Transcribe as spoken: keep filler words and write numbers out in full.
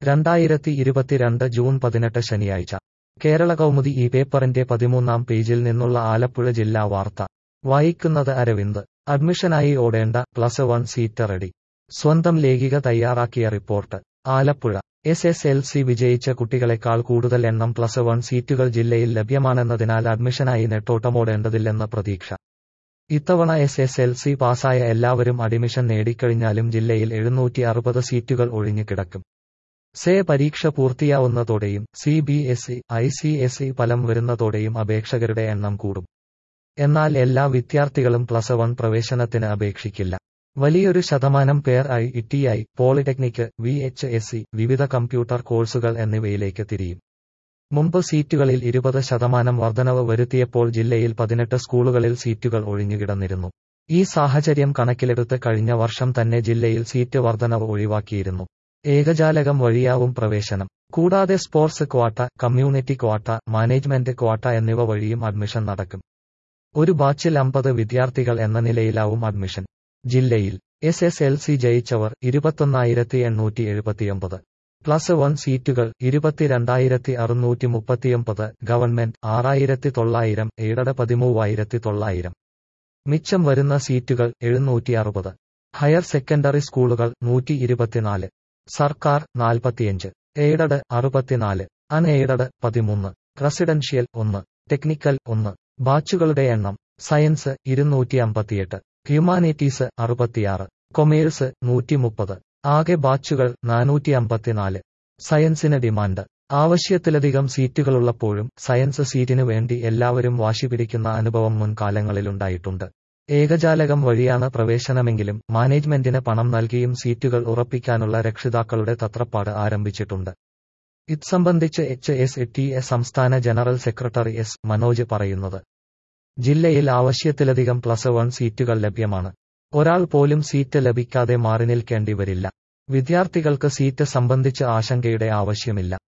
രണ്ടായിരത്തി ഇരുപത്തിരണ്ട് ജൂൺ പതിനെട്ട് ശനിയാഴ്ച കേരള കൗമുദി ഈ പേപ്പറിന്റെ പതിമൂന്നാം പേജിൽ നിന്നുള്ള ആലപ്പുഴ ജില്ലാ വാർത്ത വായിക്കുന്നത് അരവിന്ദ്. അഡ്മിഷനായി ഓടേണ്ട പ്ലസ് വൺ സീറ്റ് റെഡി. സ്വന്തം ലേഖിക തയ്യാറാക്കിയ റിപ്പോർട്ട്. Alappuzha. S S L C വിജയിച്ച കുട്ടികളെക്കാൾ കൂടുതൽ എണ്ണം പ്ലസ് വൺ സീറ്റുകൾ ജില്ലയിൽ ലഭ്യമാണെന്നതിനാൽ അഡ്മിഷനായി നെട്ടോട്ടമോടേണ്ടതില്ലെന്ന പ്രതീക്ഷ. ഇത്തവണ എസ് എസ് എൽ സി പാസായ എല്ലാവരും അഡ്മിഷൻ നേടിക്കഴിഞ്ഞാലും ജില്ലയിൽ എഴുന്നൂറ്റി അറുപത് സീറ്റുകൾ ഒഴിഞ്ഞുകിടക്കും. സേ പരീക്ഷ പൂർത്തിയാവുന്നതോടെയും C B S E, I C S E ഫലം വരുന്നതോടെയും അപേക്ഷകരുടെ എണ്ണം കൂടും. എന്നാൽ എല്ലാ വിദ്യാർത്ഥികളും പ്ലസ് വൺ പ്രവേശനത്തിന് അപേക്ഷിക്കില്ല. വലിയൊരു ശതമാനം പേർ I T I, polytechnic, V H S E, വിവിധ കമ്പ്യൂട്ടർ കോഴ്സുകൾ എന്നിവയിലേക്ക് തിരിയും. മുമ്പ് സീറ്റുകളിൽ ഇരുപത് ശതമാനം വർധനവ് വരുത്തിയപ്പോൾ ജില്ലയിൽ പതിനെട്ട് സ്കൂളുകളിൽ സീറ്റുകൾ ഒഴിഞ്ഞുകിടന്നിരുന്നു. ഈ സാഹചര്യം കണക്കിലെടുത്ത് കഴിഞ്ഞ വർഷം തന്നെ ജില്ലയിൽ സീറ്റ് വർധനവ് ഒഴിവാക്കിയിരുന്നു. ഏകജാലകം വഴിയാവും പ്രവേശനം. കൂടാതെ sports quota, community quota, management quota എന്നിവ വഴിയും അഡ്മിഷൻ നടക്കും. ഒരു ബാച്ചിൽ അമ്പത് വിദ്യാർത്ഥികൾ എന്ന നിലയിലാവും അഡ്മിഷൻ. ജില്ലയിൽ എസ് എസ് എൽ സി ജയിച്ചവർ ഇരുപത്തൊന്നായിരത്തി എണ്ണൂറ്റി എഴുപത്തിയൊമ്പത്. പ്ലസ് വൺ സീറ്റുകൾ ഇരുപത്തിരണ്ടായിരത്തി അറുന്നൂറ്റി മുപ്പത്തിയൊമ്പത്. ഗവൺമെന്റ് ആറായിരത്തി തൊള്ളായിരം, എയ്ഡഡ് പതിമൂവായിരത്തി തൊള്ളായിരം. മിച്ചം വരുന്ന സീറ്റുകൾ എഴുന്നൂറ്റി അറുപത്. ഹയർ സെക്കൻഡറി സ്കൂളുകൾ നൂറ്റി ഇരുപത്തിനാല്. സർക്കാർ നാൽപ്പത്തിയഞ്ച്. എയ്ഡഡ് അറുപത്തിനാല്. അൺ എയ്ഡഡ് പതിമൂന്ന്. റെസിഡൻഷ്യൽ ഒന്ന്. ടെക്നിക്കൽ ഒന്ന്. ബാച്ചുകളുടെ എണ്ണം. സയൻസ് ഇരുന്നൂറ്റി അമ്പത്തിയെട്ട്. ഹ്യൂമാനിറ്റീസ് അറുപത്തിയാറ്. കൊമേഴ്സ് നൂറ്റി മുപ്പത്. ആകെ ബാച്ചുകൾ നാനൂറ്റി അമ്പത്തിനാല്. സയൻസിന് ഡിമാൻഡ്. ആവശ്യത്തിലധികം സീറ്റുകളുള്ളപ്പോഴും സയൻസ് സീറ്റിനു വേണ്ടി എല്ലാവരും വാശിപിടിക്കുന്ന അനുഭവം മുൻകാലങ്ങളിലുണ്ടായിട്ടുണ്ട്. ഏകജാലകം വഴിയാണ് പ്രവേശനമെങ്കിലും മാനേജ്മെന്റിന് പണം നൽകിയും സീറ്റുകൾ ഉറപ്പിക്കാനുള്ള രക്ഷിതാക്കളുടെ തത്രപ്പാട് ആരംഭിച്ചിട്ടുണ്ട്. ഇത് സംബന്ധിച്ച് എച്ച് എസ് ടി എ സംസ്ഥാന ജനറൽ സെക്രട്ടറി എസ് മനോജ് പറയുന്നത്. ജില്ലയിൽ ആവശ്യത്തിലധികം പ്ലസ് വൺ സീറ്റുകൾ ലഭ്യമാണ്. ഒരാൾ പോലും സീറ്റ് ലഭിക്കാതെ മാറി നിൽക്കേണ്ടി വരില്ല. വിദ്യാർത്ഥികൾക്ക് സീറ്റ് സംബന്ധിച്ച് ആശങ്കയുടെ ആവശ്യമില്ല.